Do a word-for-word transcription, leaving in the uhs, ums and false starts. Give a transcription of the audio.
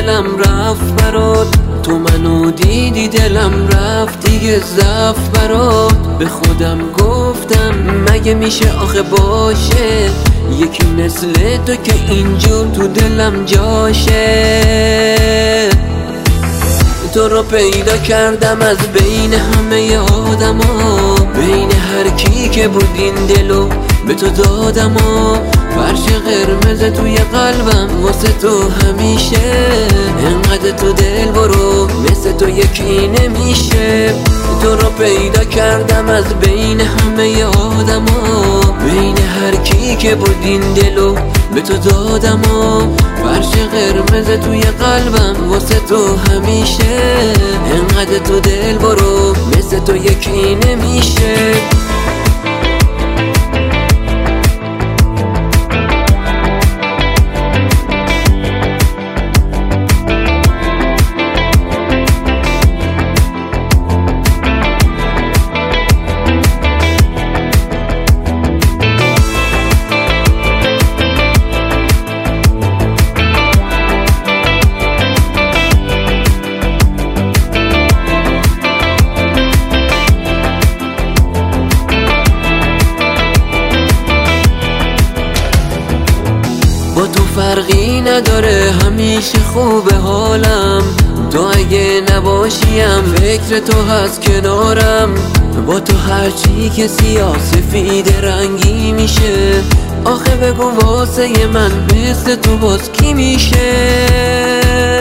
دلم رفت برات، تو منو دیدی دلم رفت دیگه ضعف برات. به خودم گفتم مگه میشه آخه باشه یکی مثل تو که اینجور تو دلم جاشه. تو رو پیدا کردم از بین همه آدما، بین هر کی که بود این دلو به تو دادم و فرش قرمز توی قلبم واسه تو همیشه. انقدر تو دل برو مثل تو یکی نمیشه. تو رو پیدا کردم از بین همه آدما، بین هر کی که بود این دلو به تو دادم و فرش قرمز توی قلبم واسه تو همیشه. انقدر تو دل برو مثل تو یکی نمیشه. با تو فرقی نداره همیشه خوبه حالم، تو اگه نباشیم فکر تو هست کنارم. با تو هرچی که سیاه سفید رنگی میشه، آخه بگو واسه من مثل تو باز کی میشه.